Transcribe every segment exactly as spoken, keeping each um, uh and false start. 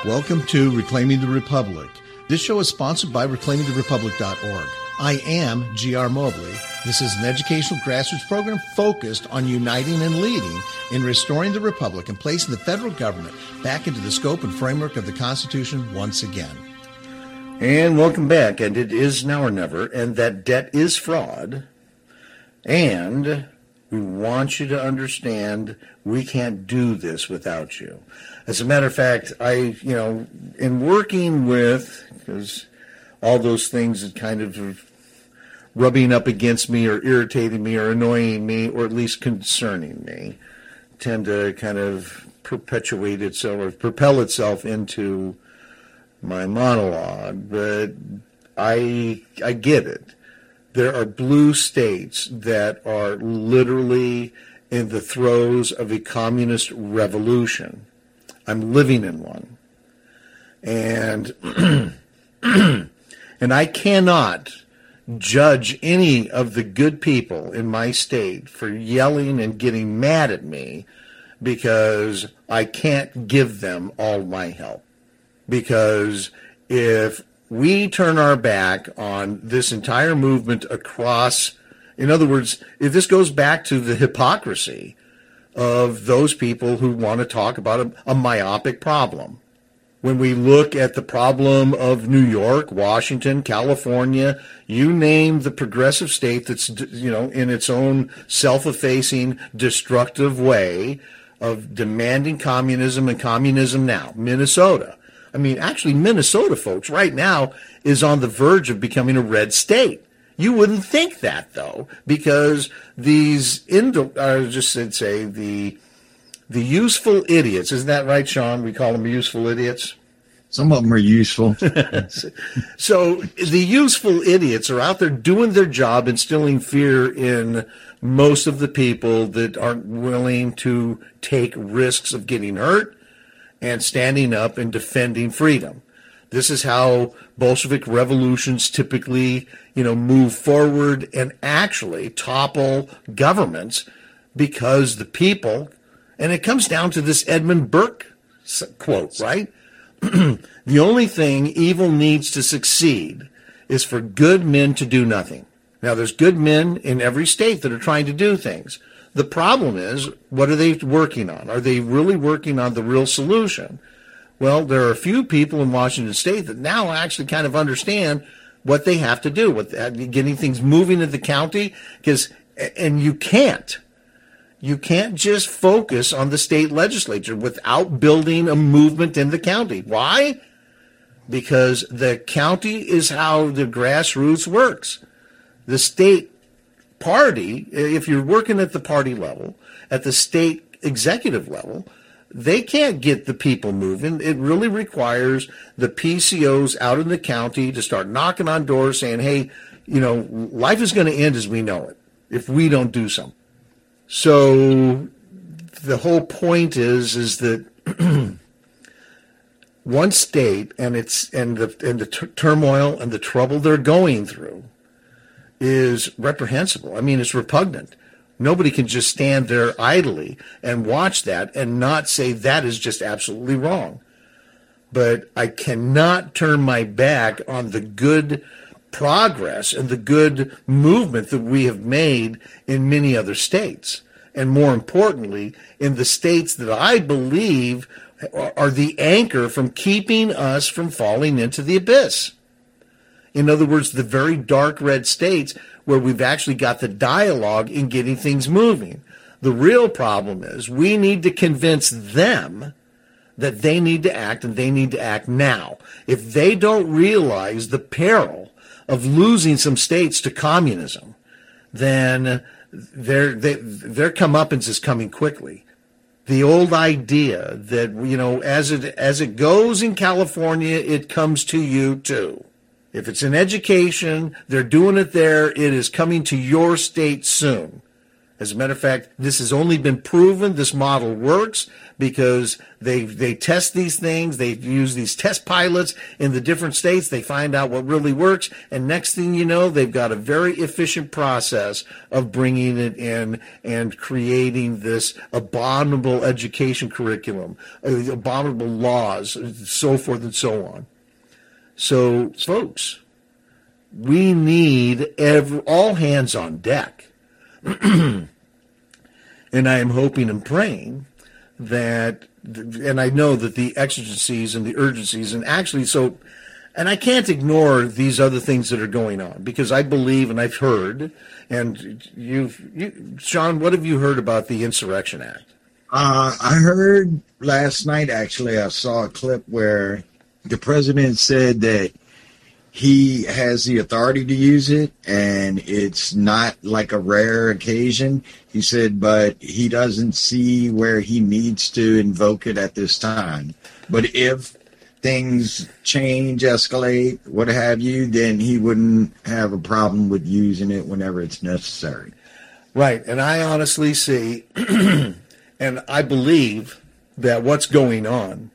Welcome to Reclaiming the Republic. This show is sponsored by reclaiming the republic dot org. I am G R Mobley. This is an educational grassroots program focused on uniting and leading in restoring the republic and placing the federal government back into the scope and framework of the Constitution once again. And welcome back. And it is now or never, and that debt is fraud. And we want you to understand we can't do this without you. As a matter of fact, I, you know, in working with, because all those things that kind of are rubbing up against me or irritating me or annoying me or at least concerning me tend to kind of perpetuate itself or propel itself into my monologue. But I, I get it. There are blue states that are literally in the throes of a communist revolution. I'm living in one. And and I cannot judge any of the good people in my state for yelling and getting mad at me because I can't give them all my help. Because if we turn our back on this entire movement across, in other words, if this goes back to the hypocrisy of those people who want to talk about a, a myopic problem. When we look at the problem of New York, Washington, California, you name the progressive state that's, you know, in its own self-effacing, destructive way of demanding communism and communism now. Minnesota. I mean, actually, Minnesota, folks, right now is on the verge of becoming a red state. You wouldn't think that, though, because these, indo- I just said, say, the the useful idiots, isn't that right, Sean? We call them useful idiots? Some of them are useful. So the useful idiots are out there doing their job, instilling fear in most of the people that aren't willing to take risks of getting hurt and standing up and defending freedom. This is how Bolshevik revolutions typically, you know, move forward and actually topple governments because the people, and it comes down to this Edmund Burke quote, right? The only thing evil needs to succeed is for good men to do nothing. Now, there's good men in every state that are trying to do things. The problem is, what are they working on? Are they really working on the real solution? Well, there are a few people in Washington State that now actually kind of understand what they have to do with getting things moving in the county. Because, and you can't, you can't just focus on the state legislature without building a movement in the county. Why? Because the county is how the grassroots works. The state party, if you're working at the party level, at the state executive level, they can't get the people moving. It really requires the P C Os out in the county to start knocking on doors saying, hey, you know, life is going to end as we know it if we don't do something. So the whole point is, is that one state and it's and the and the t- turmoil and the trouble they're going through is reprehensible. I mean, it's repugnant. Nobody can just stand there idly and watch that and not say that is just absolutely wrong. But I cannot turn my back on the good progress and the good movement that we have made in many other states. And more importantly, in the states that I believe are the anchor from keeping us from falling into the abyss. In other words, the very dark red states where we've actually got the dialogue in getting things moving. The real problem is we need to convince them that they need to act and they need to act now. If they don't realize the peril of losing some states to communism, then their they, their comeuppance is coming quickly. The old idea that, you know, as it as it goes in California, it comes to you too. If it's in education, they're doing it there, it is coming to your state soon. As a matter of fact, this has only been proven, this model works, because they they test these things, they use these test pilots in the different states, they find out what really works, and next thing you know, they've got a very efficient process of bringing it in and creating this abominable education curriculum, uh, abominable laws, so forth and so on. So, folks, we need every, all hands on deck. And I am hoping and praying that, and I know that the exigencies and the urgencies, and actually, so, and I can't ignore these other things that are going on, because I believe, and I've heard, and you've, you, Sean, what have you heard about the Insurrection Act? Uh, I heard last night, actually, I saw a clip where the president said that he has the authority to use it, and it's not like a rare occasion. He said, but he doesn't see where he needs to invoke it at this time. But if things change, escalate, what have you, then he wouldn't have a problem with using it whenever it's necessary. Right, and I honestly see, and I believe that what's going on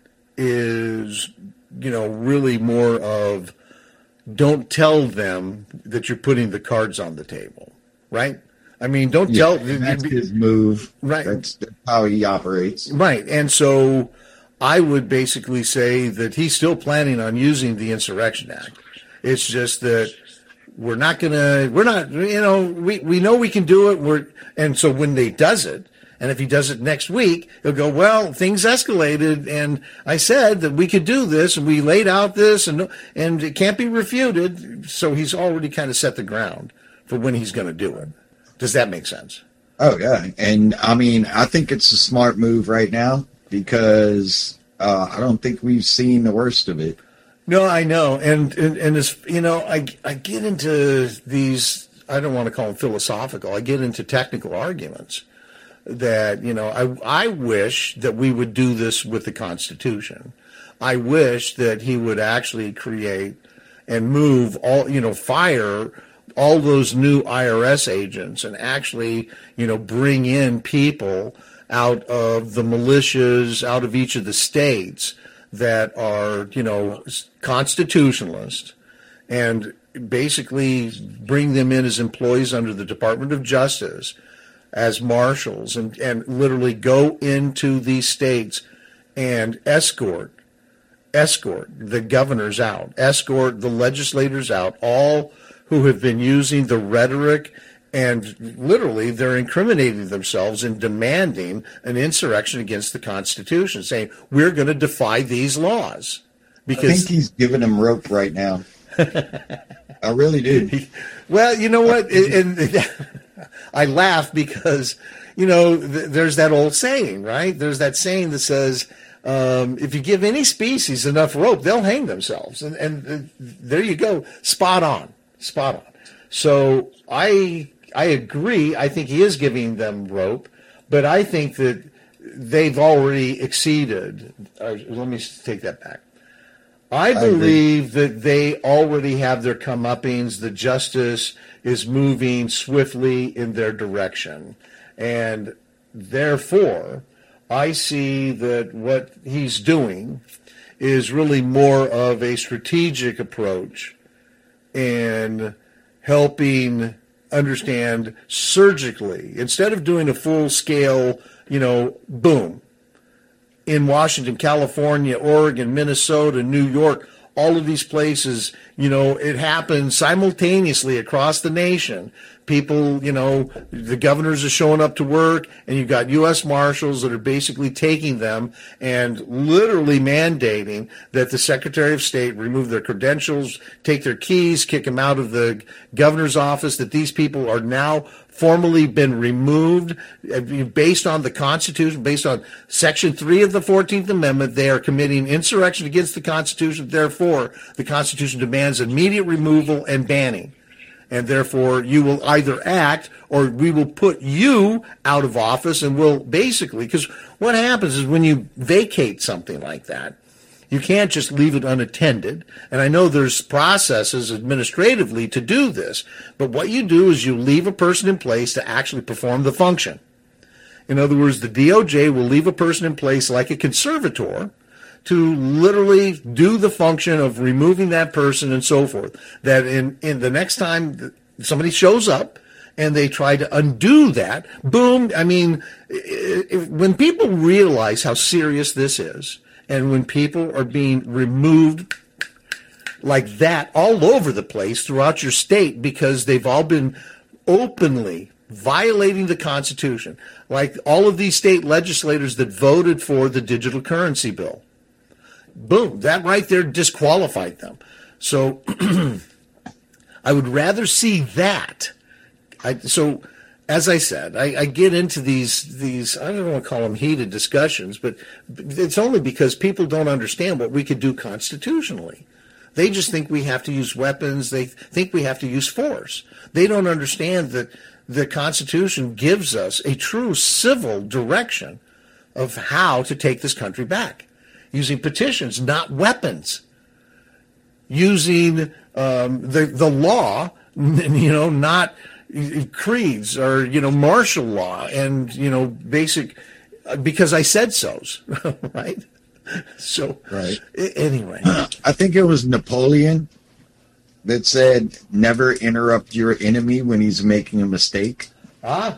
is, you know, really more of, don't tell them that you're putting the cards on the table, right? I mean, don't yeah, tell. That's his move. Right. That's, that's how he operates. Right. And so I would basically say that he's still planning on using the Insurrection Act. It's just that we're not going to, we're not, you know, we, we know we can do it. We're, and so when they does it, and if he does it next week, he'll go, well, things escalated, and I said that we could do this, and we laid out this, and and it can't be refuted. So he's already kind of set the ground for when he's going to do it. Does that make sense? Oh, yeah. And, I mean, I think it's a smart move right now, because uh, I don't think we've seen the worst of it. No, I know. And, and, and as, you know, I, I get into these, I don't want to call them philosophical, I get into technical arguments. That, you know, I I wish that we would do this with the Constitution. I wish that he would actually create and move all, you know, fire all those new I R S agents and actually, you know, bring in people out of the militias, out of each of the states that are, you know, constitutionalist, and basically bring them in as employees under the Department of Justice, as marshals, and, and literally go into these states and escort, escort the governors out, escort the legislators out, all who have been using the rhetoric, and literally they're incriminating themselves in demanding an insurrection against the Constitution, saying, we're going to defy these laws. Because I think he's giving them rope right now. I really do. Well, you know what? And, and I laugh because, you know, th- there's that old saying, right? There's that saying that says, um, if you give any species enough rope, they'll hang themselves. And, and uh, there you go. Spot on. Spot on. So I I agree. I think he is giving them rope, but I think that they've already exceeded. Uh, let me take that back. I believe that they already have their comeuppings. The justice is moving swiftly in their direction. And therefore, I see that what he's doing is really more of a strategic approach in helping understand surgically, instead of doing a full-scale, you know, boom, in Washington, California, Oregon, Minnesota, New York, all of these places, you know, it happens simultaneously across the nation. People, you know, the governors are showing up to work, and you've got U S Marshals that are basically taking them and literally mandating that the Secretary of State remove their credentials, take their keys, kick them out of the governor's office, that these people are now formally been removed based on the Constitution, based on Section three of the fourteenth Amendment. They are committing insurrection against the Constitution. Therefore, the Constitution demands immediate removal and banning. And therefore, you will either act or we will put you out of office, and we'll basically, because what happens is when you vacate something like that, You can't just leave it unattended. And I know there's processes administratively to do this, but what you do is you leave a person in place to actually perform the function. In other words, the D O J will leave a person in place like a conservator to literally do the function of removing that person and so forth. That in, in the next time somebody shows up and they try to undo that, boom, I mean, if, when people realize how serious this is, and when people are being removed like that all over the place throughout your state because they've all been openly violating the Constitution, like all of these state legislators that voted for the digital currency bill. Boom, that right there disqualified them. So I would rather see that. I, so as I said, I, I get into these, these, I don't want to call them heated discussions, but it's only because people don't understand what we could do constitutionally. They just think we have to use weapons. They think we have to use force. They don't understand that the Constitution gives us a true civil direction of how to take this country back, using petitions, not weapons, using um, the the law, you know, not creeds or, you know, martial law and, you know, basic, because I said so's, right? So, right. Anyway. I think it was Napoleon that said, never interrupt your enemy when he's making a mistake. Ah.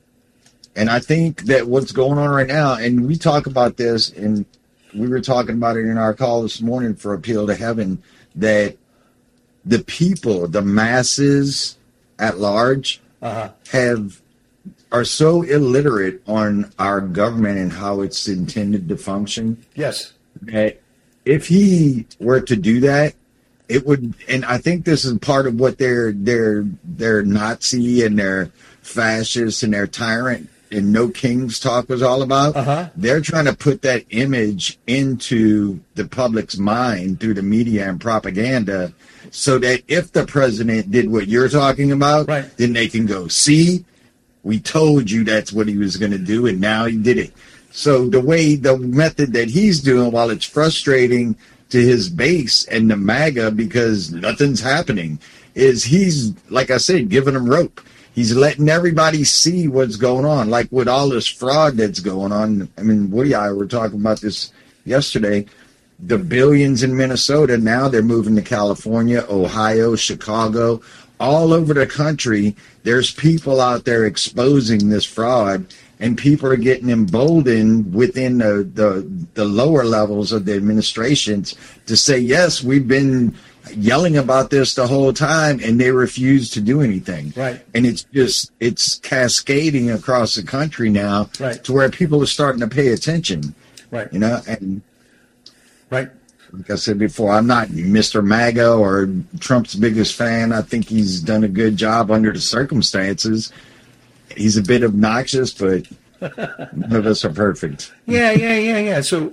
And I think that what's going on right now, and we talk about this, and we were talking about it in our call this morning for Appeal to Heaven, that the people, the masses at large, uh-huh. have are so illiterate on our government and how it's intended to function. Yes. That if he were to do that, it would, and I think this is part of what their their their Nazi and their fascist and their tyrant and no kings talk was all about. Uh-huh. They're trying to put that image into the public's mind through the media and propaganda, so that if the president did what you're talking about, right. then they can go, see, we told you that's what he was going to do, and now he did it. So the way, the method that he's doing, while it's frustrating to his base and the MAGA because nothing's happening, is he's, like I said, giving them rope. He's letting everybody see what's going on, like with all this fraud that's going on. I mean, Woody and I were talking about this yesterday. The billions in Minnesota, now they're moving to California, Ohio, Chicago, all over the country. There's people out there exposing this fraud, and people are getting emboldened within the, the, the lower levels of the administrations to say, yes, we've been yelling about this the whole time, and they refuse to do anything. Right. And it's just, it's cascading across the country now, right. to where people are starting to pay attention. Right. You know, and right. Like I said before, I'm not Mister MAGA or Trump's biggest fan. I think he's done a good job under the circumstances. He's a bit obnoxious, but none of us are perfect. Yeah, yeah, yeah, yeah. So,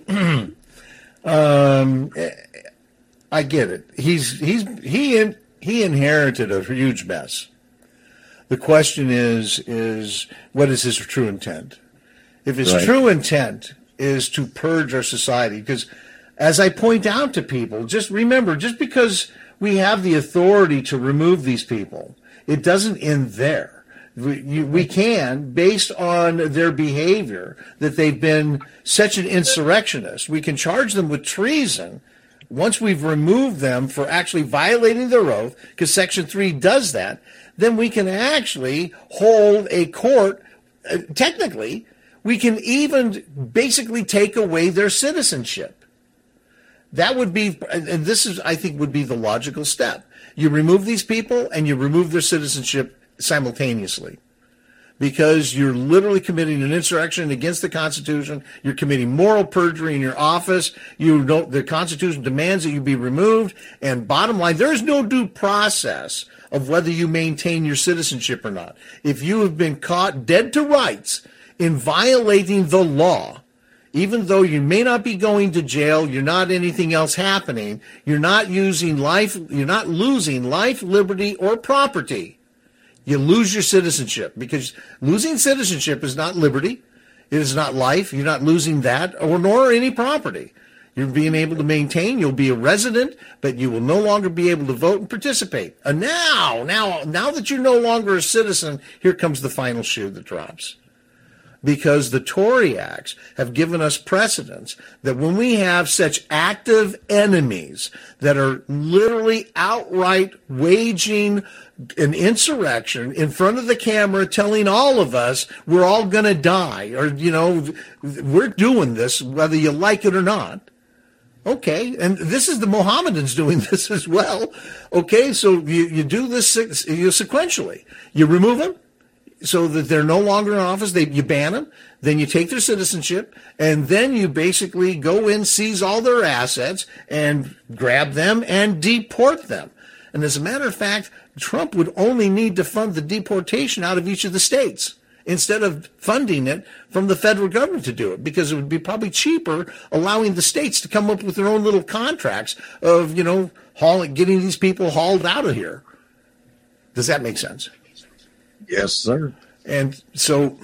um, I get it. He's he's he in, he inherited a huge mess. The question is is what is his true intent? If his right. true intent is to purge our society, because as I point out to people, just remember, just because we have the authority to remove these people, it doesn't end there. We, you, we can, based on their behavior, that they've been such an insurrectionist, we can charge them with treason once we've removed them for actually violating their oath, because Section three does that. Then we can actually hold a court, uh, technically, we can even basically take away their citizenship. That would be, and this is, I think, would be the logical step. You remove these people and you remove their citizenship simultaneously, because you're literally committing an insurrection against the Constitution. You're committing moral perjury in your office. You don't, the Constitution demands that you be removed. And bottom line, there is no due process of whether you maintain your citizenship or not. If you have been caught dead to rights in violating the law, even though you may not be going to jail, you're not anything else happening, you're not using life, you're not losing life, liberty, or property. You lose your citizenship, because losing citizenship is not liberty. It is not life. You're not losing that, or nor any property. You're being able to maintain. You'll be a resident, but you will no longer be able to vote and participate. And now, now, now that you're no longer a citizen, here comes the final shoe that drops. Because the Tory Acts have given us precedents that when we have such active enemies that are literally outright waging an insurrection in front of the camera, telling all of us we're all going to die, or, you know, we're doing this whether you like it or not. Okay, and this is the Mohammedans doing this as well. Okay, so you, you do this you sequentially. You remove them so that they're no longer in office. They, you ban them. Then you take their citizenship, and then you basically go in, seize all their assets, and grab them and deport them. And as a matter of fact, Trump would only need to fund the deportation out of each of the states, instead of funding it from the federal government to do it, because it would be probably cheaper allowing the states to come up with their own little contracts of, you know, hauling, getting these people hauled out of here. Does that make sense? Yes, sir. And so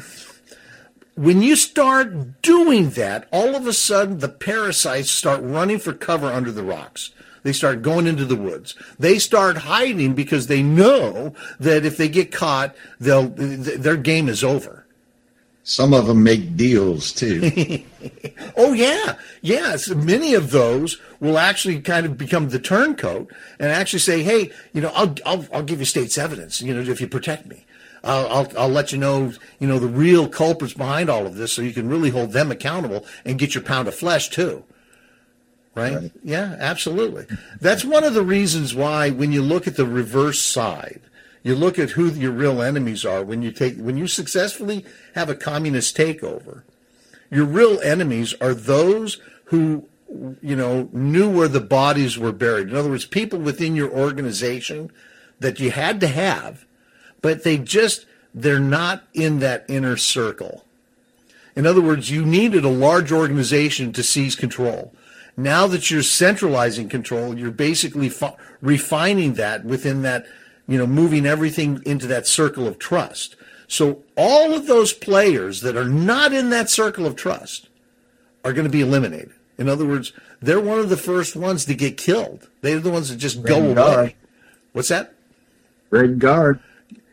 when you start doing that, all of a sudden the parasites start running for cover under the rocks. They start going into the woods. They start hiding because they know that if they get caught, they'll their game is over. Some of them make deals too. Oh yeah, yes. Many of those will actually kind of become the turncoat and actually say, "Hey, you know, I'll I'll, I'll give you state's evidence. You know, if you protect me, I'll, I'll I'll let you know, you know, the real culprits behind all of this, so you can really hold them accountable and get your pound of flesh too." Right? Right? Yeah, absolutely. That's one of the reasons why when you look at the reverse side, you look at who your real enemies are. When you take, when you successfully have a communist takeover, your real enemies are those who, you know, knew where the bodies were buried. In other words, people within your organization that you had to have, but they just, they're not in that inner circle. In other words, you needed a large organization to seize control. Now that you're centralizing control, you're basically fi- refining that within that, you know, moving everything into that circle of trust. So all of those players that are not in that circle of trust are going to be eliminated. In other words, they're one of the first ones to get killed. They're the ones that just go away. Guard. What's that? Red Guard.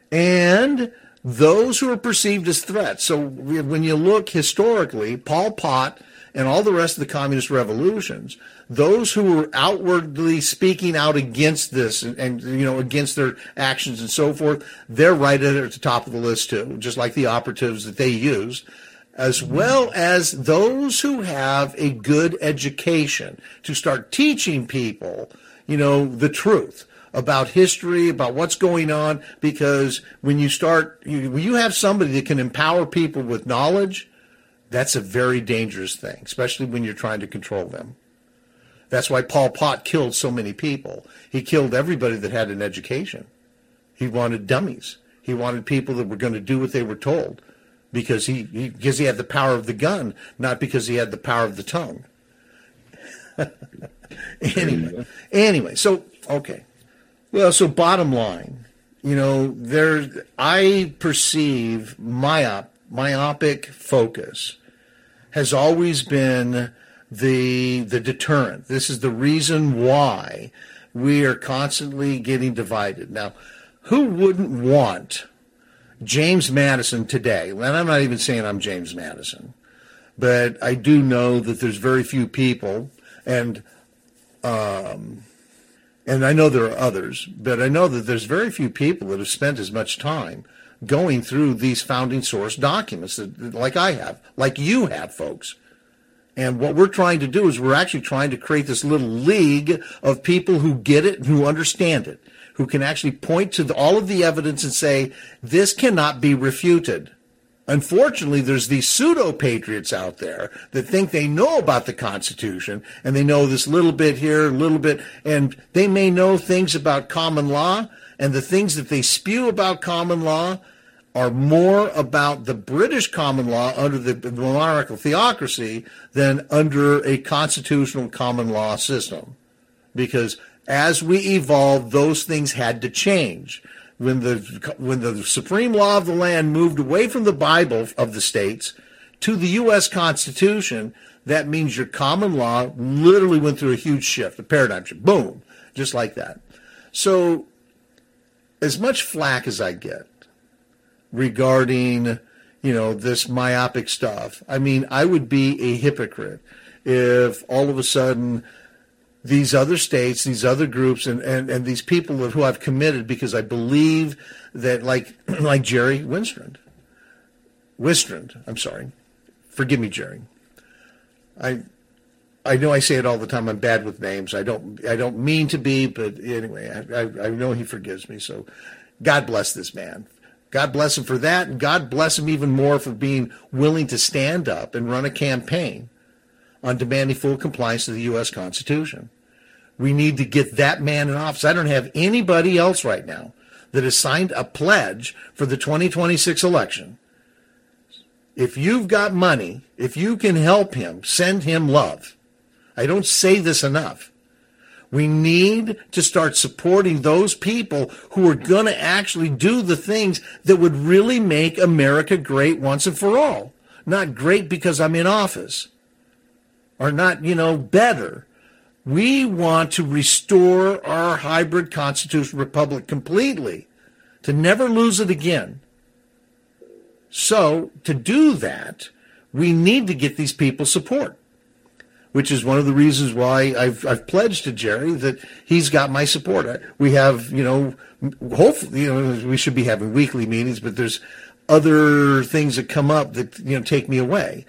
And those who are perceived as threats. So when you look historically, Pol Pot and all the rest of the communist revolutions, those who were outwardly speaking out against this and, and, you know, against their actions and so forth, they're right at the top of the list too, just like the operatives that they used, as well as those who have a good education to start teaching people, you know, the truth about history, about what's going on, because when you start, you, when you have somebody that can empower people with knowledge, that's a very dangerous thing, especially when you're trying to control them. That's why Pol Pot killed so many people. He killed everybody that had an education. He wanted dummies. He wanted people that were going to do what they were told because he, he because he had the power of the gun, not because he had the power of the tongue. anyway, anyway, so okay. Well, so bottom line, you know, there I perceive myop myopic focus has always been the the deterrent. This is the reason why we are constantly getting divided. Now, who wouldn't want James Madison today? And I'm not even saying I'm James Madison, but I do know that there's very few people, and um, and I know there are others, but I know that there's very few people that have spent as much time going through these founding source documents that, like I have, like you have, folks. And what we're trying to do is we're actually trying to create this little league of people who get it and who understand it, who can actually point to the, all of the evidence and say, this cannot be refuted. Unfortunately, there's these pseudo-patriots out there that think they know about the Constitution, and they know this little bit here, a little bit, and they may know things about common law, and the things that they spew about common law are more about the British common law under the monarchical theocracy than under a constitutional common law system. Because as we evolved, those things had to change. When the when the supreme law of the land moved away from the Bible of the states to the U S Constitution, that means your common law literally went through a huge shift, a paradigm shift. Boom, just like that. So as much flack as I get regarding, you know, this myopic stuff, I mean, I would be a hypocrite if all of a sudden these other states, these other groups, and, and, and these people who I've committed because I believe that, like like Jerry Winstrand, Wistrand, I'm sorry, forgive me, Jerry. I I know I say it all the time. I'm bad with names. I don't I don't mean to be, but anyway, I, I, I know he forgives me. So God bless this man. God bless him for that, and God bless him even more for being willing to stand up and run a campaign on demanding full compliance to the U S Constitution. We need to get that man in office. I don't have anybody else right now that has signed a pledge for the twenty twenty-six election. If you've got money, if you can help him, send him love. I don't say this enough. We need to start supporting those people who are going to actually do the things that would really make America great once and for all. Not great because I'm in office, or not, you know, better. We want to restore our hybrid constitutional republic completely, to never lose it again. So to do that, we need to get these people support, which is one of the reasons why I've, I've pledged to Jerry that he's got my support. We have, you know, hopefully, you know, we should be having weekly meetings, but there's other things that come up that, you know, take me away.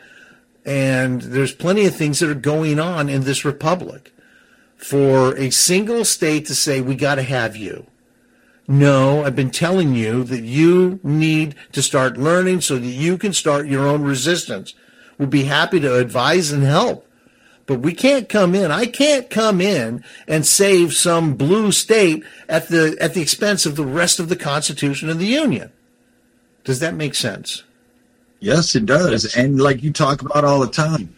And there's plenty of things that are going on in this republic. For a single state to say, we got to have you. No, I've been telling you that you need to start learning so that you can start your own resistance. We'll be happy to advise and help. But we can't come in. I can't come in and save some blue state at the at the expense of the rest of the Constitution and the Union. Does that make sense? Yes, it does. And like you talk about all the time,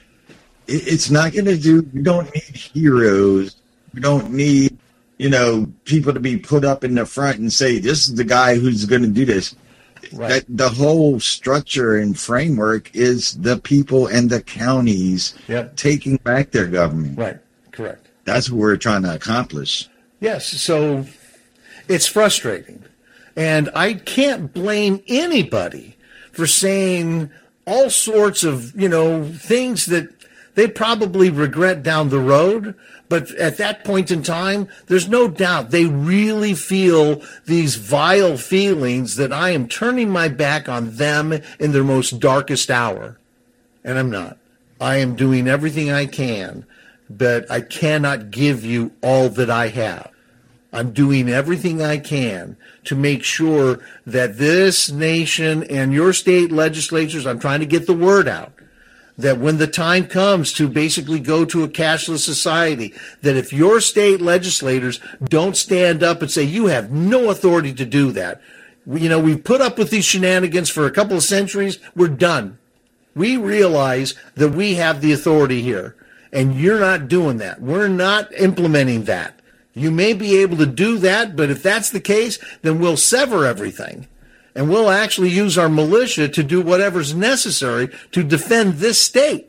it's not going to do, we don't need heroes. We don't need, you know, people to be put up in the front and say, this is the guy who's going to do this. Right. That the whole structure and framework is the people and the counties yep. taking back their government. Right, correct. That's what we're trying to accomplish. Yes, so it's frustrating. And I can't blame anybody for saying all sorts of, you know, things that they probably regret down the road, but at that point in time, there's no doubt they really feel these vile feelings that I am turning my back on them in their most darkest hour. And I'm not. I am doing everything I can, but I cannot give you all that I have. I'm doing everything I can to make sure that this nation and your state legislatures, I'm trying to get the word out, that when the time comes to basically go to a cashless society, that if your state legislators don't stand up and say, you have no authority to do that, you know, we've put up with these shenanigans for a couple of centuries, we're done. We realize that we have the authority here, and you're not doing that. We're not implementing that. You may be able to do that, but if that's the case, then we'll sever everything. And we'll actually use our militia to do whatever's necessary to defend this state.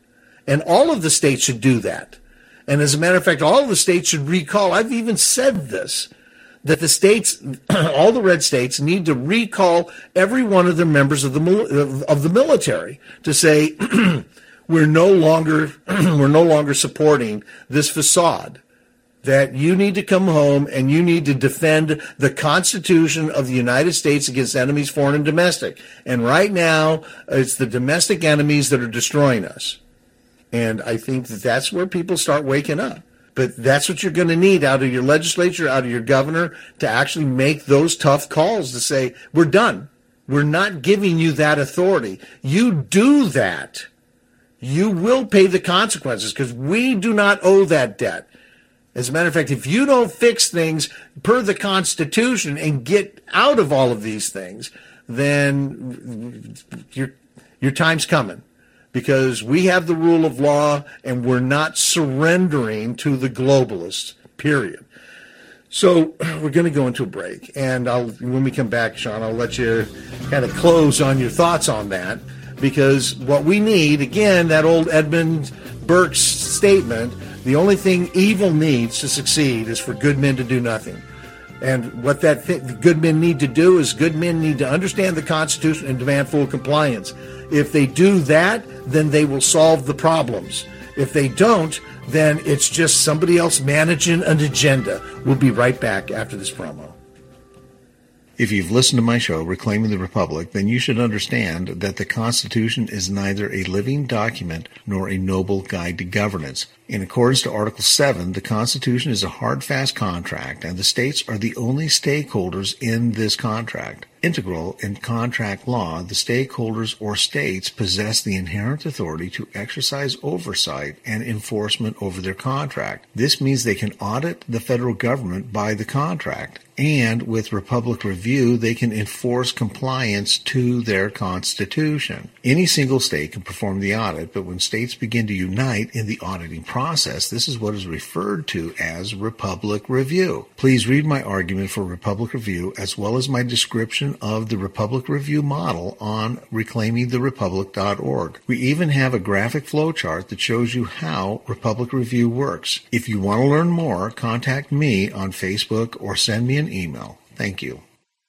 And all of the states should do that. And as a matter of fact, all of the states should recall. I've even said this, that the states, all the red states, need to recall every one of their members of the of the military to say we're no longer we're no longer supporting this facade. That you need to come home and you need to defend the Constitution of the United States against enemies, foreign and domestic. And right now, it's the domestic enemies that are destroying us. And I think that that's where people start waking up. But that's what you're going to need out of your legislature, out of your governor, to actually make those tough calls to say, we're done. We're not giving you that authority. You do that, you will pay the consequences because we do not owe that debt. As a matter of fact, if you don't fix things per the Constitution and get out of all of these things, then your your time's coming. Because we have the rule of law and we're not surrendering to the globalists, period. So we're going to go into a break. And I'll, when we come back, Sean, I'll let you kind of close on your thoughts on that. Because what we need, again, that old Edmund Burke's statement, the only thing evil needs to succeed is for good men to do nothing. And what that th- good men need to do is good men need to understand the Constitution and demand full compliance. If they do that, then they will solve the problems. If they don't, then it's just somebody else managing an agenda. We'll be right back after this promo. If you've listened to my show, Reclaiming the Republic, then you should understand that the Constitution is neither a living document nor a noble guide to governance. In accordance to Article seven, the Constitution is a hard, fast contract, and the states are the only stakeholders in this contract. Integral in contract law, the stakeholders or states possess the inherent authority to exercise oversight and enforcement over their contract. This means they can audit the federal government by the contract, and with Republic Review, they can enforce compliance to their Constitution. Any single state can perform the audit, but when states begin to unite in the auditing process, this is what is referred to as Republic Review. Please read my argument for Republic Review as well as my description of the Republic Review model on reclaiming the republic dot org. We even have a graphic flowchart that shows you how Republic Review works. If you want to learn more, contact me on Facebook or send me an email. Thank you.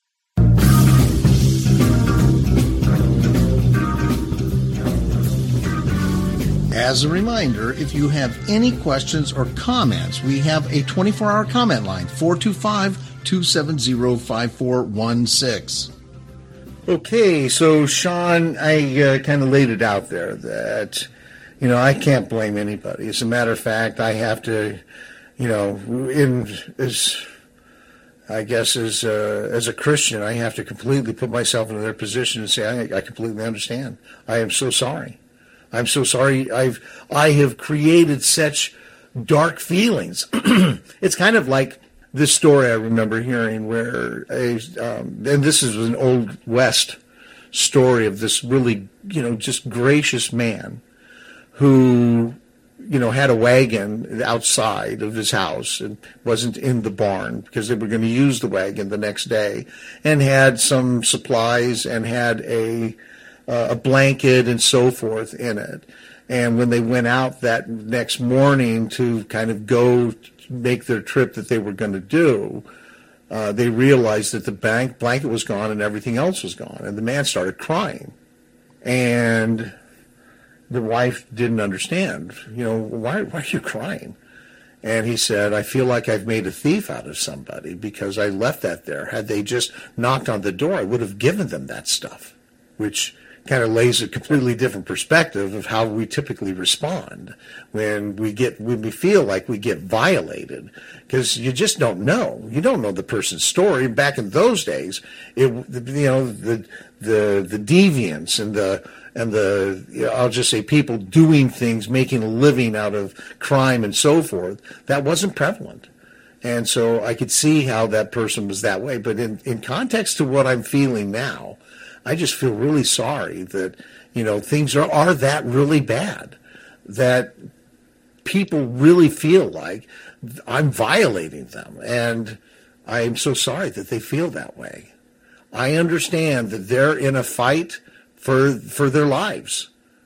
As a reminder, if you have any questions or comments, we have a twenty-four hour comment line, four two five, two seven zero, five four one six. Okay, so Sean, I uh, kind of laid it out there that, you know, I can't blame anybody. As a matter of fact, I have to, you know, in as I guess as uh, as a Christian, I have to completely put myself into their position and say, I, I completely understand. I am so sorry. I'm so sorry. I've I have created such dark feelings. It's kind of like this story I remember hearing where a um, and this is an Old West story of this really, you know, just gracious man who, you know, had a wagon outside of his house and wasn't in the barn because they were going to use the wagon the next day, and had some supplies and had a uh, a blanket and so forth in it. And when they went out that next morning to kind of go make their trip that they were going to do, uh, they realized that the bank blanket was gone and everything else was gone. And the man started crying. And the wife didn't understand. You know, why, why are you crying? And he said, I feel like I've made a thief out of somebody because I left that there. Had they just knocked on the door, I would have given them that stuff, which kind of lays a completely different perspective of how we typically respond when we get when we feel like we get violated, because you just don't know. You don't know the person's story. Back in those days, it you know the the the deviants and the and the you know, I'll just say people doing things, making a living out of crime and so forth, that wasn't prevalent. And so I could see how that person was that way. But in, in context to what I'm feeling now, I just feel really sorry that, you know, things are, are that really bad, that people really feel like I'm violating them. And I am so sorry that they feel that way. I understand that they're in a fight for for their lives.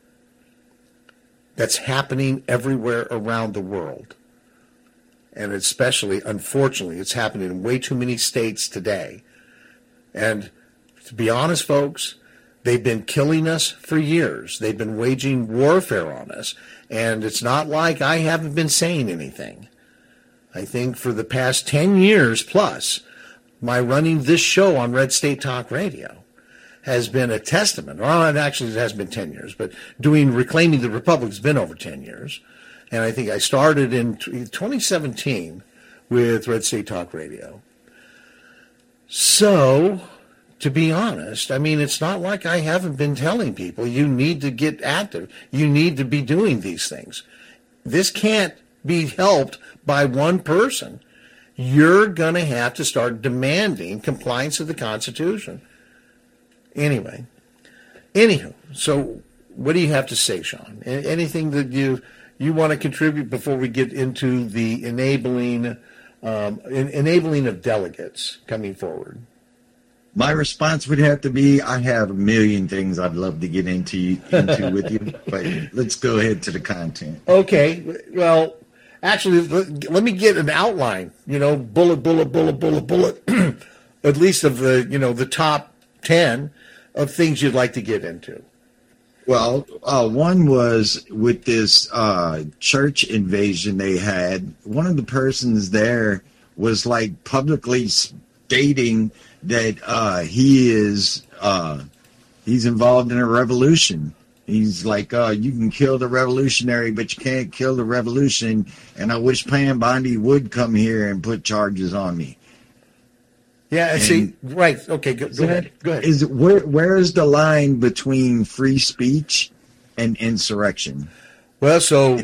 That's happening everywhere around the world. And especially, unfortunately, it's happening in way too many states today. And to be honest, folks, they've been killing us for years. They've been waging warfare on us. And it's not like I haven't been saying anything. I think for the past ten years plus, my running this show on Red State Talk Radio has been a testament. Well, it actually has been ten years, but doing Reclaiming the Republic has been over ten years. And I think I started in twenty seventeen with Red State Talk Radio. So, to be honest, I mean, it's not like I haven't been telling people you need to get active. You need to be doing these things. This can't be helped by one person. You're going to have to start demanding compliance of the Constitution. Anyway, anywho, so what do you have to say, Sean? Anything that you you want to contribute before we get into the enabling um, enabling of delegates coming forward? My response would have to be, I have a million things I'd love to get into into with you, but let's go ahead to the content. Okay. Well, actually, let me get an outline. You know, bullet, bullet, bullet, bullet, bullet. At least of the, you know, the top ten of things you'd like to get into. Well, uh, one was with this uh, church invasion they had. One of the persons there was like publicly stating that uh, he is uh, he's involved in a revolution. He's like, uh, you can kill the revolutionary, but you can't kill the revolution. And I wish Pam Bondi would come here and put charges on me. Yeah, and see, right. Okay, go, go ahead. Go ahead. Is where where is the line between free speech and insurrection? Well, so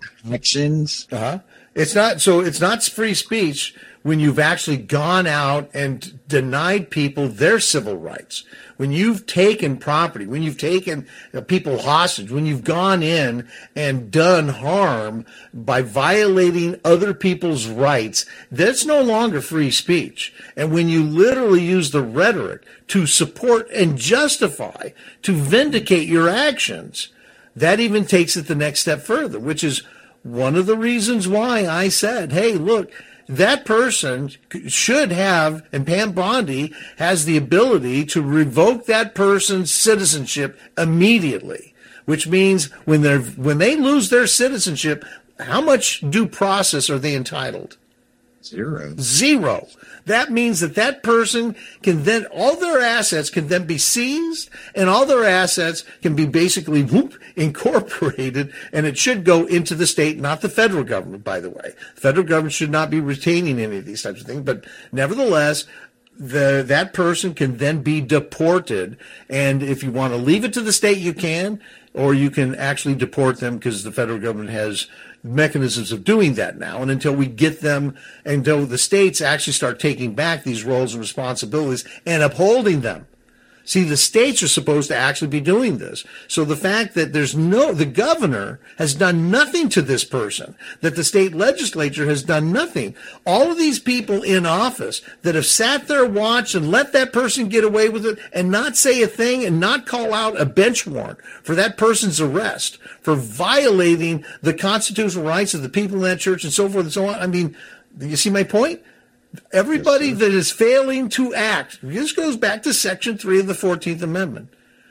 actions. Uh-huh. It's not so. It's not free speech when you've actually gone out and denied people their civil rights. When you've taken property, when you've taken people hostage, when you've gone in and done harm by violating other people's rights, that's no longer free speech. And when you literally use the rhetoric to support and justify, to vindicate your actions, that even takes it the next step further, which is one of the reasons why I said, hey, look, that person should have, and Pam Bondi has the ability to revoke that person's citizenship immediately, which means when they're when they lose their citizenship, how much due process are they entitled? Zero. Zero. That means that that person can then, all their assets can then be seized, and all their assets can be basically whoop, incorporated, and it should go into the state, not the federal government, by the way. The federal government should not be retaining any of these types of things, but nevertheless, the that person can then be deported, and if you want to leave it to the state, you can, or you can actually deport them because the federal government has mechanisms of doing that now. And until we get them, until the states actually start taking back these roles and responsibilities and upholding them. See, the states are supposed to actually be doing this. So the fact that there's no, the governor has done nothing to this person, that the state legislature has done nothing. All of these people in office that have sat there, watched, and let that person get away with it and not say a thing and not call out a bench warrant for that person's arrest, for violating the constitutional rights of the people in that church and so forth and so on. I mean, you see my point? Everybody yes, that is failing to act, this goes back to Section three of the fourteenth Amendment.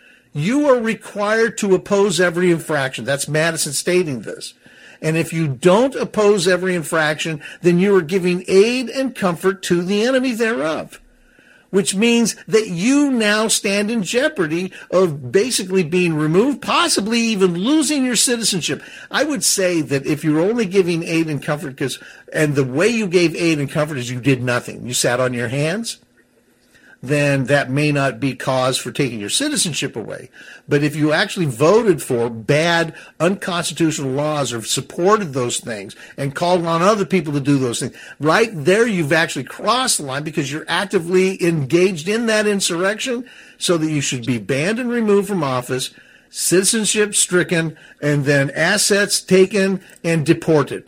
You are required to oppose every infraction. That's Madison stating this. And if you don't oppose every infraction, then you are giving aid and comfort to the enemy thereof, which means that you now stand in jeopardy of basically being removed, possibly even losing your citizenship. I would say that if you're only giving aid and comfort, because, and the way you gave aid and comfort is you did nothing, you sat on your hands, then that may not be cause for taking your citizenship away. But if you actually voted for bad, unconstitutional laws or supported those things and called on other people to do those things, right there you've actually crossed the line because you're actively engaged in that insurrection, so that you should be banned and removed from office, citizenship stricken, and then assets taken and deported.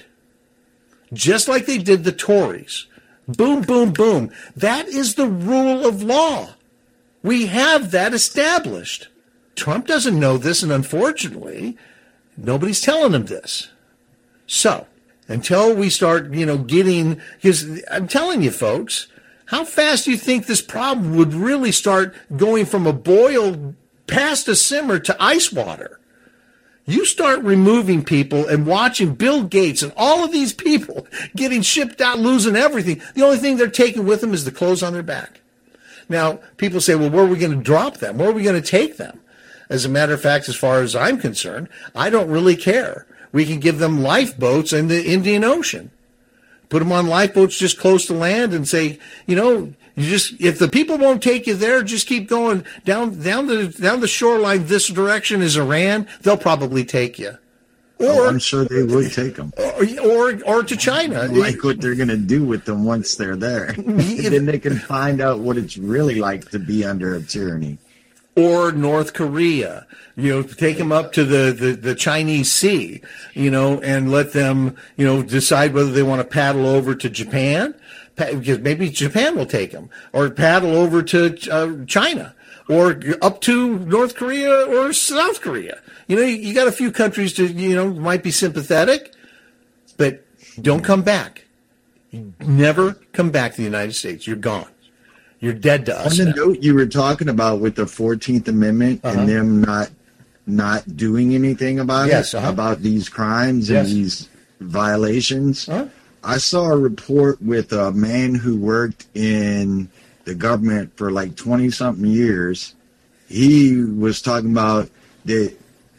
Just like they did the Tories. Boom, boom, boom. That is the rule of law. We have that established. Trump doesn't know this, and unfortunately, nobody's telling him this. So, until we start, you know, getting, because I'm telling you, folks, how fast do you think this problem would really start going from a boil past a simmer to ice water? You start removing people and watching Bill Gates and all of these people getting shipped out, losing everything. The only thing they're taking with them is the clothes on their back. Now, people say, well, where are we going to drop them? Where are we going to take them? As a matter of fact, as far as I'm concerned, I don't really care. We can give them lifeboats in the Indian Ocean. Put them on lifeboats just close to land and say, you know, you just, if the people won't take you there, just keep going down, down the, down the shoreline. This direction is Iran. They'll probably take you. Or, oh, I'm sure they would take them. Or, or, or to China. Like what they're going to do with them once they're there. Then they can find out what it's really like to be under a tyranny. Or North Korea, you know, take them up to the, the, the Chinese Sea, you know, and let them, you know, decide whether they want to paddle over to Japan, because maybe Japan will take them, or paddle over to uh, China, or up to North Korea or South Korea. You know, you, you got a few countries to, you know, might be sympathetic, but don't come back. You never come back to the United States. You're gone. You're dead to us. On the now. note you were talking about with the fourteenth Amendment uh-huh. and them not not doing anything about yes, it, uh-huh. about these crimes yes. and these violations. Uh-huh. I saw a report with a man who worked in the government for like twenty-something years. He was talking about that,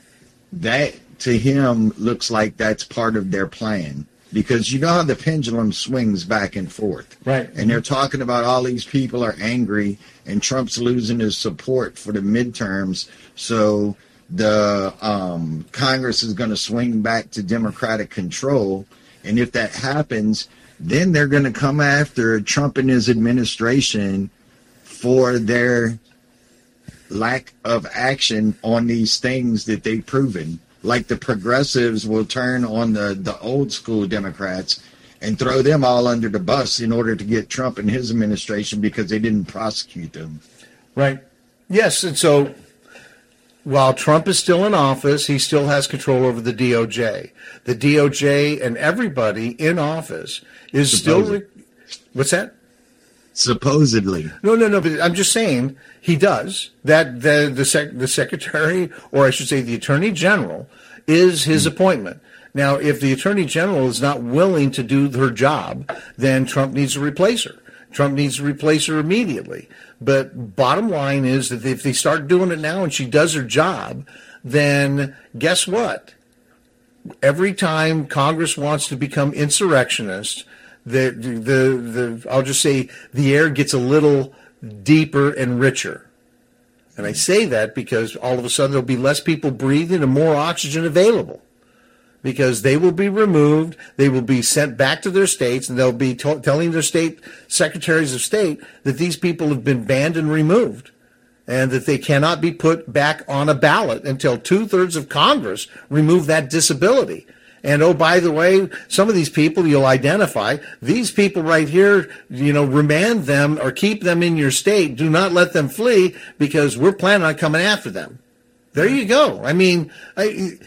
that to him looks like that's part of their plan. Because you know how the pendulum swings back and forth. Right. And they're talking about all these people are angry and Trump's losing his support for the midterms. So the um, Congress is going to swing back to Democratic control. And if that happens, then they're going to come after Trump and his administration for their lack of action on these things that they've proven. Like the progressives will turn on the, the old school Democrats and throw them all under the bus in order to get Trump and his administration because they didn't prosecute them. Right. Yes. And so while Trump is still in office, he still has control over the D O J. The D O J and everybody in office is Supposedly. still. Re- What's that? Supposedly. No, no, no. But I'm just saying he does that. The the, sec, the secretary, or I should say, the attorney general, is his mm-hmm. appointment. Now, if the attorney general is not willing to do her job, then Trump needs to replace her. Trump needs to replace her immediately. But bottom line is that if they start doing it now and she does her job, then guess what? Every time Congress wants to become insurrectionists, the the the I'll just say the air gets a little deeper and richer. And I say that because all of a sudden there'll be less people breathing and more oxygen available. Because they will be removed, they will be sent back to their states, and they'll be t- telling their state secretaries of state that these people have been banned and removed, and that they cannot be put back on a ballot until two-thirds of Congress remove that disability. And, oh, by the way, some of these people you'll identify, these people right here, you know, remand them or keep them in your state. Do not let them flee because we're planning on coming after them. There you go. I mean, I...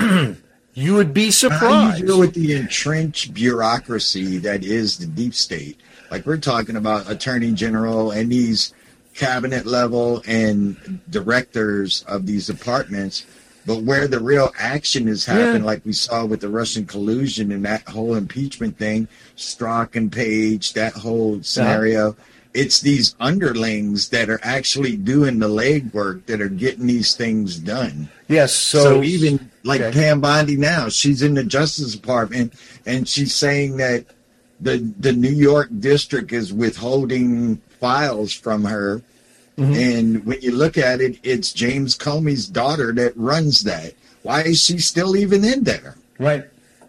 You would be surprised. How do you deal with the entrenched bureaucracy that is the deep state? Like we're talking about attorney general and these cabinet level and directors of these departments, but where the real action is happening, yeah. like we saw with the Russian collusion and that whole impeachment thing, Strzok and Page, that whole scenario. Yeah. It's these underlings that are actually doing the legwork that are getting these things done. Yes. So, so even like okay. Pam Bondi now, she's in the Justice Department and she's saying that the the New York district is withholding files from her. Mm-hmm. And when you look at it, it's James Comey's daughter that runs that. Why is she still even in there? Right.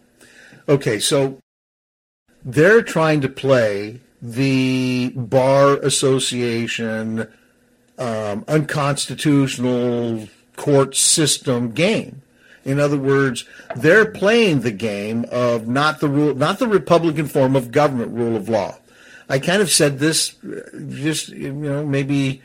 Okay. So they're trying to play the Bar Association um, unconstitutional court system game. In other words, they're playing the game of not the rule, not the Republican form of government, rule of law. I kind of said this, just you know, maybe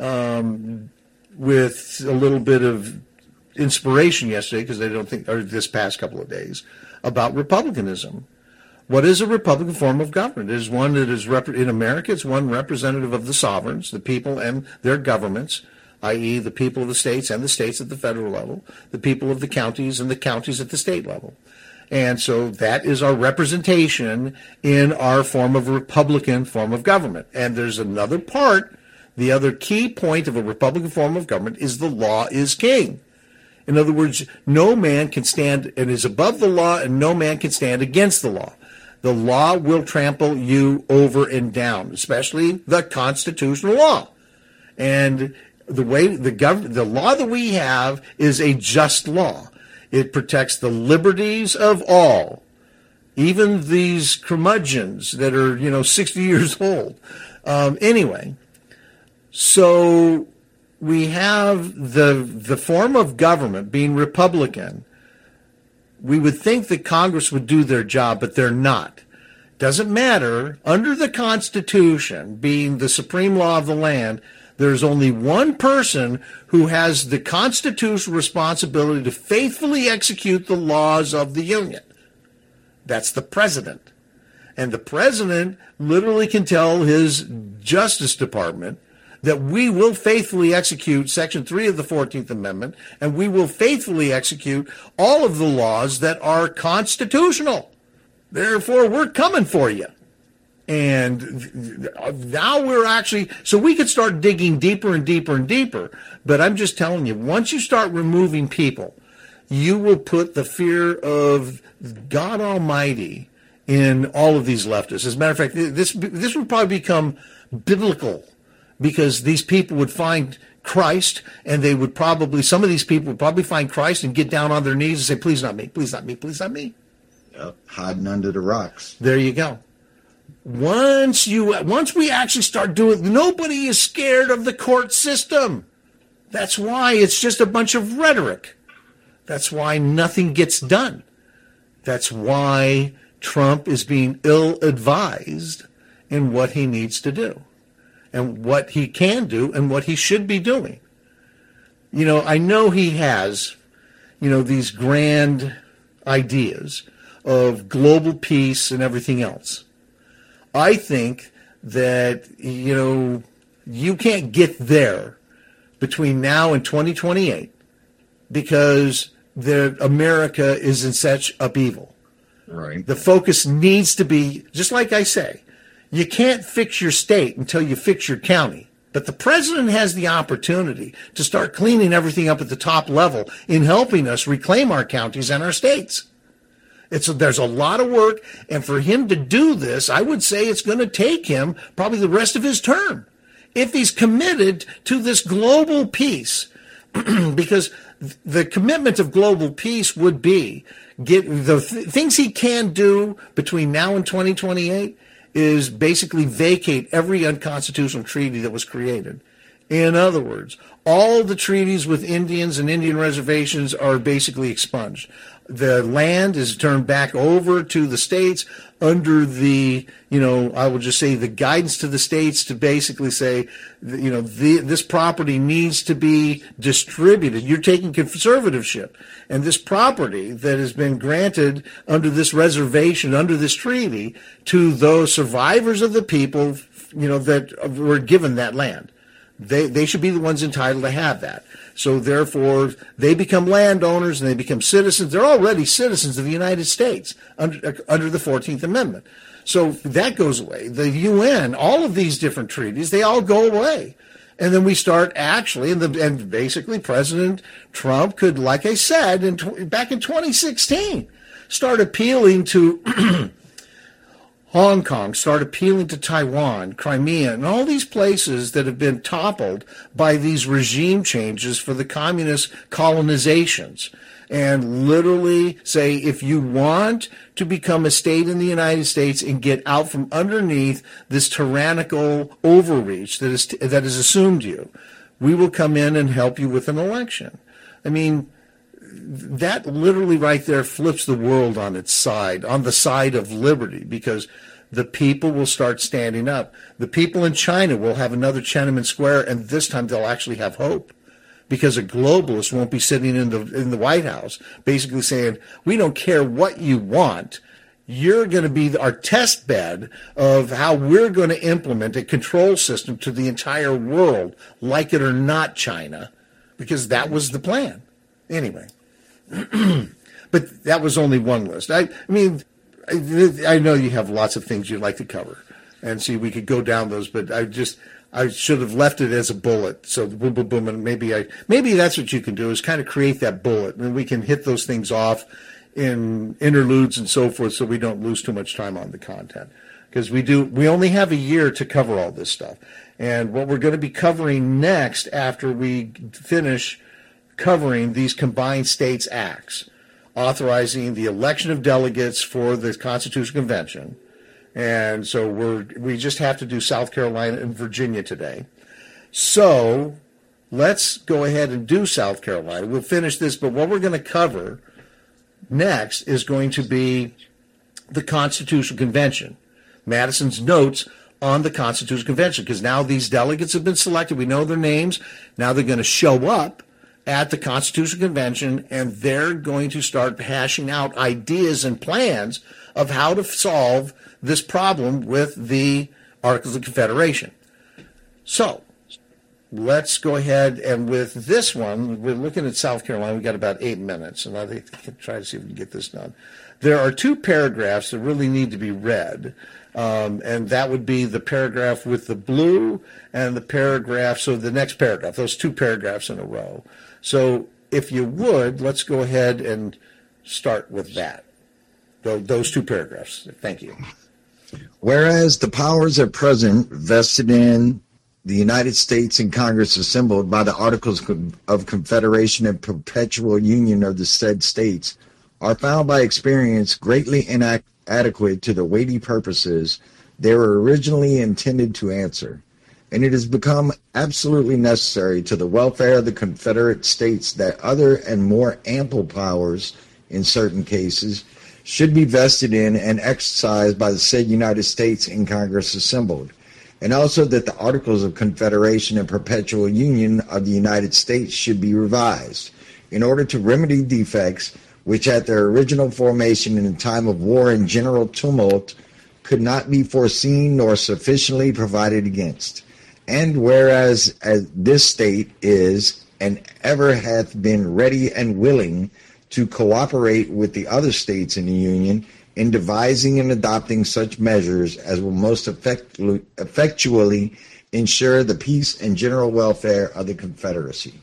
um, with a little bit of inspiration yesterday, because I don't think, or this past couple of days, about republicanism. What is a Republican form of government? It is one that is, rep- in America, it's one representative of the sovereigns, the people and their governments, that is the people of the states and the states at the federal level, the people of the counties and the counties at the state level. And so that is our representation in our form of Republican form of government. And there's another part, the other key point of a Republican form of government is the law is king. In other words, no man can stand and is above the law, and no man can stand against the law. The law will trample you over and down, especially the constitutional law. And the way the gov- the law that we have is a just law. It protects the liberties of all, even these curmudgeons that are, you know, sixty years old. Um, anyway, so we have the the form of government being Republican. We would think that Congress would do their job, but they're not. Doesn't matter. Under the Constitution, being the supreme law of the land, there's only one person who has the constitutional responsibility to faithfully execute the laws of the Union. That's the president. And the president literally can tell his Justice Department that we will faithfully execute Section three of the fourteenth Amendment, and we will faithfully execute all of the laws that are constitutional. Therefore, we're coming for you. And now we're actually, so we could start digging deeper and deeper and deeper. But I'm just telling you, once you start removing people, you will put the fear of God Almighty in all of these leftists. As a matter of fact, this this would probably become biblical, because these people would find Christ, and they would probably, some of these people would probably find Christ and get down on their knees and say, please not me, please not me, please not me. Yep, hiding under the rocks. There you go. Once you, once we actually start doing, nobody is scared of the court system. That's why it's just a bunch of rhetoric. That's why nothing gets done. That's why Trump is being ill-advised in what he needs to do, and what he can do, and what he should be doing. You know, I know he has, you know, these grand ideas of global peace and everything else. I think that, you know, you can't get there between now and twenty twenty-eight because the America is in such upheaval. Right. The focus needs to be, just like I say, you can't fix your state until you fix your county. But the president has the opportunity to start cleaning everything up at the top level in helping us reclaim our counties and our states. It's a, there's a lot of work, and for him to do this, I would say it's going to take him probably the rest of his term if he's committed to this global peace. Because the commitment of global peace would be get the th- things he can do between now and twenty twenty-eight is basically vacate every unconstitutional treaty that was created. In other words, all the treaties with Indians and Indian reservations are basically expunged. The land is turned back over to the states under the, you know, I will just say the guidance to the states to basically say, you know, the, this property needs to be distributed. You're taking conservatorship. And this property that has been granted under this reservation, under this treaty, to those survivors of the people, you know, that were given that land. They they should be the ones entitled to have that. So therefore, they become landowners and they become citizens. They're already citizens of the United States under, under the fourteenth Amendment. So that goes away. The U N, all of these different treaties, they all go away. And then we start actually, and, the, and basically President Trump could, like I said, in, back in twenty sixteen, start appealing to Hong Kong, start appealing to Taiwan, Crimea, and all these places that have been toppled by these regime changes for the communist colonizations. And literally say, if you want to become a state in the United States and get out from underneath this tyrannical overreach that is that is assumed you, we will come in and help you with an election. I mean, that literally right there flips the world on its side, on the side of liberty, because the people will start standing up. The people in China will have another Tiananmen Square, and this time they'll actually have hope, because a globalist won't be sitting in the in the White House basically saying, we don't care what you want. You're going to be our test bed of how we're going to implement a control system to the entire world, like it or not, China, because that was the plan. Anyway. But that was only one list. I, I mean, I, I know you have lots of things you'd like to cover, and see, we could go down those, but I just, I should have left it as a bullet. So boom, boom, boom, and maybe I, maybe that's what you can do, is kind of create that bullet, and we can hit those things off in interludes and so forth, so we don't lose too much time on the content. Because we do, we only have a year to cover all this stuff, and what we're going to be covering next after we finish covering these combined states acts, authorizing the election of delegates for the Constitutional Convention. And so we're we just have to do South Carolina and Virginia today. So let's go ahead and do South Carolina. We'll finish this, but what we're going to cover next is going to be the Constitutional Convention. Madison's notes on the Constitutional Convention, because now these delegates have been selected. We know their names. Now they're going to show up at the Constitutional Convention, and they're going to start hashing out ideas and plans of how to solve this problem with the Articles of Confederation. So let's go ahead, and with this one, we're looking at South Carolina. We've got about eight minutes, and I think I can try to see if we can get this done. There are two paragraphs that really need to be read, um, and that would be the paragraph with the blue and the paragraph, so the next paragraph, those two paragraphs in a row. So if you would, let's go ahead and start with that, those two paragraphs. Thank you. Whereas the powers at present vested in the United States and Congress assembled by the Articles of Confederation and Perpetual Union of the said states are found by experience greatly inadequate to the weighty purposes they were originally intended to answer, and it has become absolutely necessary to the welfare of the Confederate States that other and more ample powers, in certain cases, should be vested in and exercised by the said United States and Congress assembled, and also that the Articles of Confederation and Perpetual Union of the United States should be revised in order to remedy defects which at their original formation in a time of war and general tumult could not be foreseen nor sufficiently provided against. And whereas as this state is and ever hath been ready and willing to cooperate with the other states in the Union in devising and adopting such measures as will most effectu- effectually ensure the peace and general welfare of the Confederacy.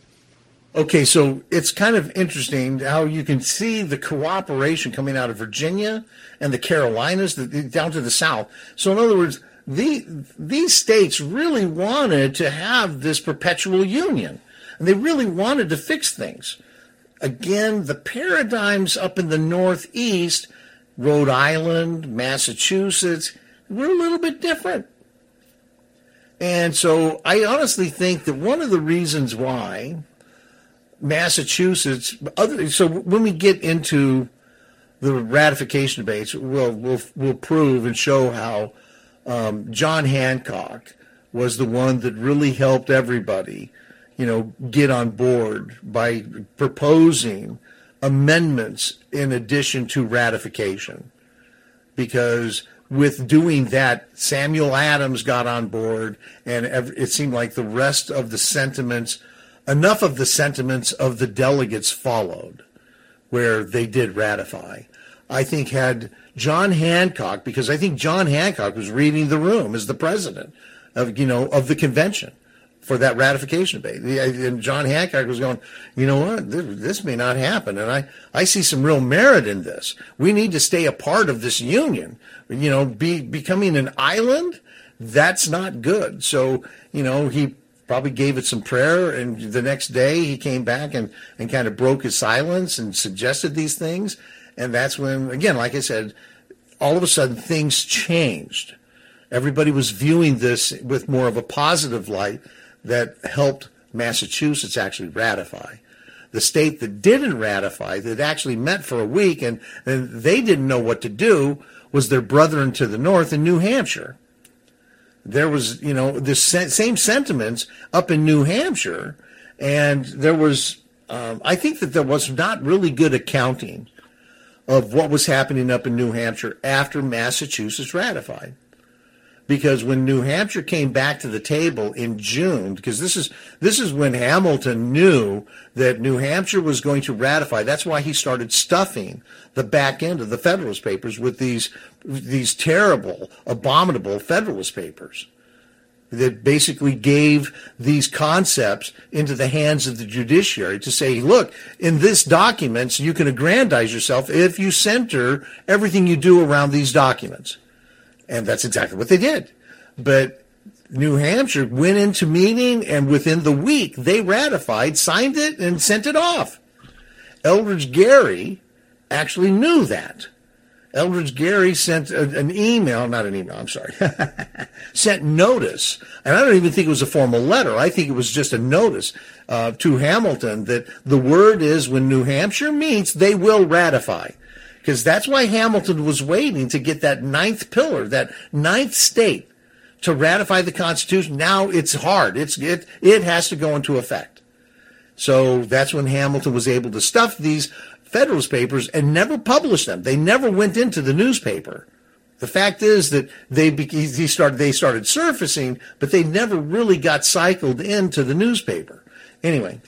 Okay, so it's kind of interesting how you can see the cooperation coming out of Virginia and the Carolinas the, down to the South. So in other words, the, these states really wanted to have this perpetual union, and they really wanted to fix things. Again, the paradigms up in the Northeast, Rhode Island, Massachusetts, were a little bit different. And so I honestly think that one of the reasons why Massachusetts, other, so when we get into the ratification debates, we'll, we'll, we'll prove and show how um, John Hancock was the one that really helped everybody, you know, get on board by proposing amendments in addition to ratification. Because with doing that, Samuel Adams got on board, and it seemed like the rest of the sentiments, enough of the sentiments of the delegates followed, where they did ratify. I think had John Hancock, because I think John Hancock was reading the room as the president of, you know, of the convention for that ratification debate. And John Hancock was going, you know what, this may not happen. And I, I see some real merit in this. We need to stay a part of this union. You know, be becoming an island, that's not good. So, you know, he probably gave it some prayer, and the next day he came back and, and kind of broke his silence and suggested these things. And that's when, again, like I said, all of a sudden things changed. Everybody was viewing this with more of a positive light that helped Massachusetts actually ratify. The state that didn't ratify, that actually met for a week and, and they didn't know what to do, was their brethren to the north in New Hampshire. There was, you know, the same sentiments up in New Hampshire, and there was, um, I think that there was not really good accounting of what was happening up in New Hampshire after Massachusetts ratified. Because when New Hampshire came back to the table in June, because this is this is when Hamilton knew that New Hampshire was going to ratify. That's why he started stuffing the back end of the Federalist Papers with these these terrible, abominable Federalist Papers that basically gave these concepts into the hands of the judiciary to say, look, in this documents, you can aggrandize yourself if you center everything you do around these documents. And that's exactly what they did. But New Hampshire went into meeting, and within the week, they ratified, signed it, and sent it off. Eldridge Gerry actually knew that. Eldridge Gerry sent a, an email, not an email, I'm sorry, sent notice. And I don't even think it was a formal letter. I think it was just a notice uh, to Hamilton that the word is when New Hampshire meets, they will ratify. because that's why Hamilton was waiting to get that ninth pillar, that ninth state, to ratify the Constitution. Now it's hard. It's it it has to go into effect. So that's when Hamilton was able to stuff these Federalist Papers and never publish them. They never went into the newspaper. The fact is that they he started they started surfacing, but they never really got cycled into the newspaper. Anyway,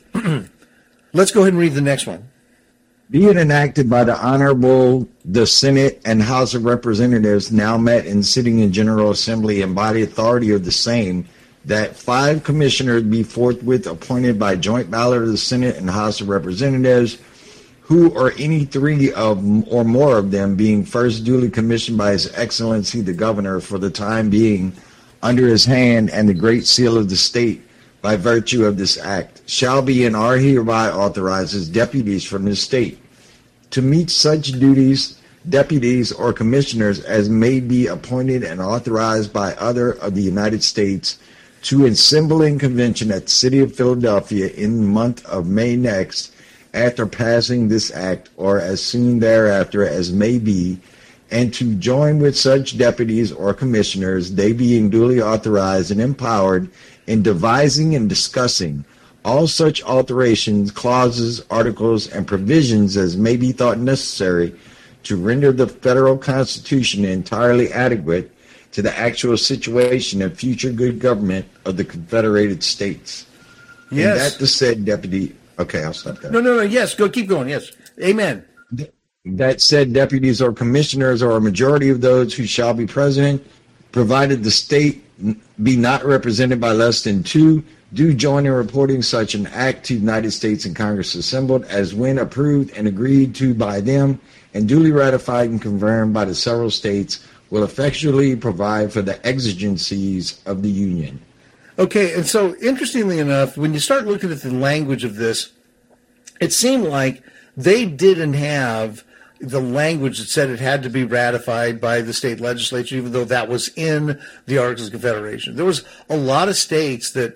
let's go ahead and read the next one. Be it enacted by the Honorable the Senate and House of Representatives, now met and sitting in General Assembly, and by the authority of the same, that five commissioners be forthwith appointed by joint ballot of the Senate and House of Representatives, who or any three of or more of them being first duly commissioned by His Excellency the Governor for the time being under his hand and the great seal of the state by virtue of this act, shall be and are hereby authorized as deputies from this state to meet such duties, deputies or commissioners as may be appointed and authorized by other of the United States to assemble in convention at the city of Philadelphia in the month of May next, after passing this act, or as soon thereafter as may be, and to join with such deputies or commissioners, they being duly authorized and empowered in devising and discussing all such alterations, clauses, articles, and provisions as may be thought necessary to render the federal Constitution entirely adequate to the actual situation and future good government of the Confederated States. Yes. And that the said deputy... Okay, I'll stop there. No, no, no. Yes, go. Keep going. Yes. Amen. That said deputies or commissioners or a majority of those who shall be present, provided the state be not represented by less than two, do join in reporting such an act to the United States and Congress assembled, as when approved and agreed to by them and duly ratified and confirmed by the several states, will effectually provide for the exigencies of the Union. Okay, and so interestingly enough, when you start looking at the language of this, it seemed like they didn't have the language that said it had to be ratified by the state legislature, even though that was in the Articles of Confederation. There was a lot of states that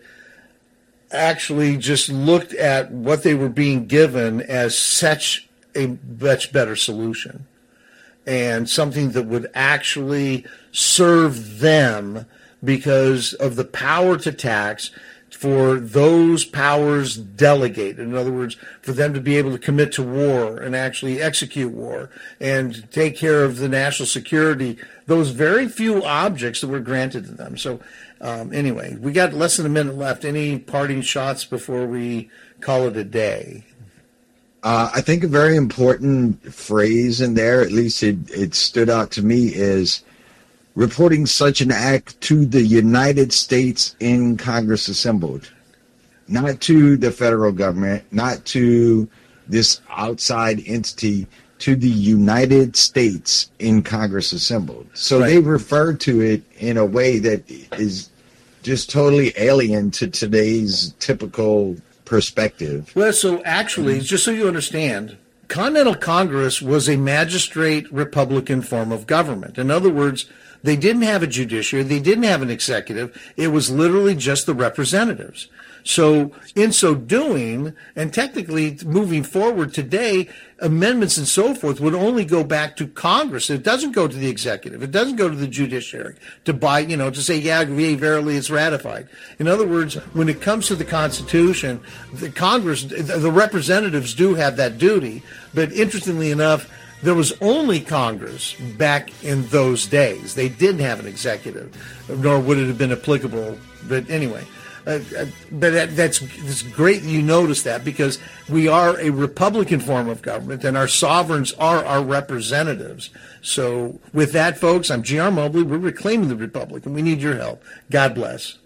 actually just looked at what they were being given as such a much better solution and something that would actually serve them, because of the power to tax, for those powers delegated. In other words, for them to be able to commit to war and actually execute war and take care of the national security, those very few objects that were granted to them. So um, anyway, we got less than a minute left. Any parting shots before we call it a day? Uh, I think a very important phrase in there, at least it, it stood out to me, is reporting such an act to the United States in Congress assembled, not to the federal government, not to this outside entity, to the United States in Congress assembled. So right. They refer to it in a way that is just totally alien to today's typical perspective. Well, so actually, just so you understand, Continental Congress was a magistrate Republican form of government. In other words, they didn't have a judiciary. They didn't have an executive. It was literally just the representatives. So in so doing, and technically moving forward today, amendments and so forth would only go back to Congress. It doesn't go to the executive. It doesn't go to the judiciary to buy, you know, to say, yeah, verily it's ratified. In other words, when it comes to the Constitution, the Congress, the representatives do have that duty. But interestingly enough, there was only Congress back in those days. They didn't have an executive, nor would it have been applicable. But anyway, uh, uh, but that, that's it's great that you notice that, because we are a Republican form of government, and our sovereigns are our representatives. So with that, folks, I'm G R Mobley. We're reclaiming the Republic, and we need your help. God bless.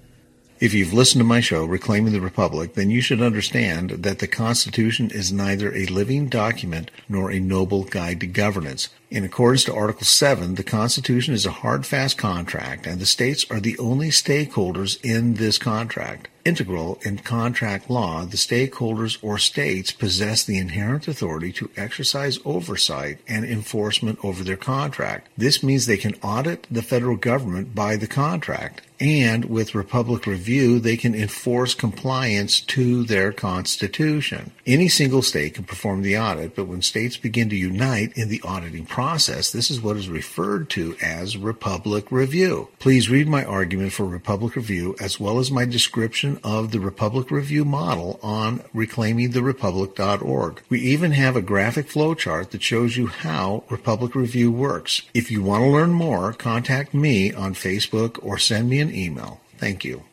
If you've listened to my show, Reclaiming the Republic, then you should understand that the Constitution is neither a living document nor a noble guide to governance. In accordance to Article seven, the Constitution is a hard, fast contract, and the states are the only stakeholders in this contract. Integral in contract law, the stakeholders or states possess the inherent authority to exercise oversight and enforcement over their contract. This means they can audit the federal government by the contract, and with Republic Review, they can enforce compliance to their Constitution. Any single state can perform the audit, but when states begin to unite in the auditing process, this is what is referred to as Republic Review. Please read my argument for Republic Review as well as my description of the Republic Review model on reclaiming the republic dot org. We even have a graphic flowchart that shows you how Republic Review works. If you want to learn more, contact me on Facebook or send me an email. Thank you.